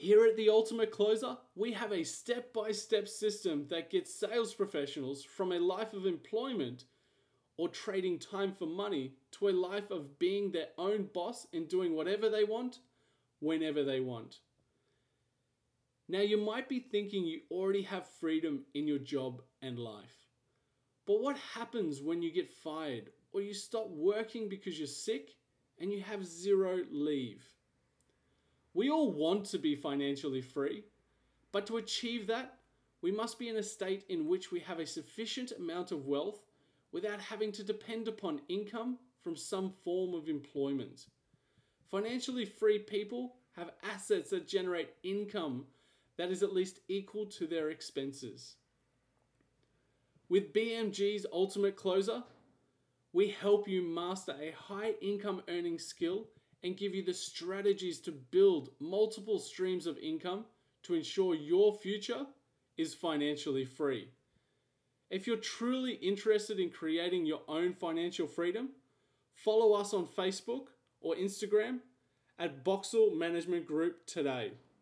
Here at The Ultimate Closer, we have a step-by-step system that gets sales professionals from a life of employment or trading time for money to a life of being their own boss and doing whatever they want, whenever they want. Now, you might be thinking you already have freedom in your job and life. But what happens when you get fired or you stop working because you're sick and you have zero leave? We all want to be financially free, but to achieve that, we must be in a state in which we have a sufficient amount of wealth without having to depend upon income from some form of employment. Financially free people have assets that generate income that is at least equal to their expenses. With BMG's Ultimate Closer, we help you master a high income earning skill and give you the strategies to build multiple streams of income to ensure your future is financially free. If you're truly interested in creating your own financial freedom, follow us on Facebook or Instagram at Boxall Management Group today.